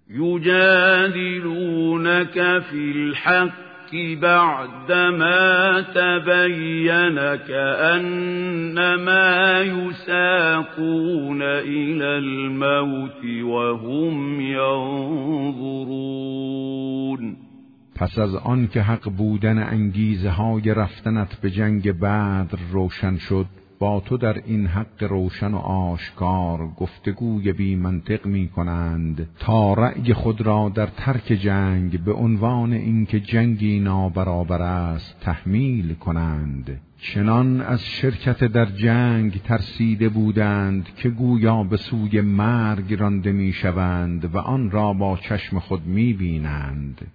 یجادلونک فی الحق بعدما تبین كأنما یساقون إلی الموت وهم ینظرون. پس از آن که حق بودن انگیزه های رفتنت به جنگ بدر روشن شد، با تو در این حق روشن و آشکار گفتگوی بی منطق می کنند تا رأی خود را در ترک جنگ به عنوان اینکه جنگی نابرابر است تحمیل کنند. چنان از شرکت در جنگ ترسیده بودند که گویا به سوی مرگ رانده می شوند و آن را با چشم خود می بینند.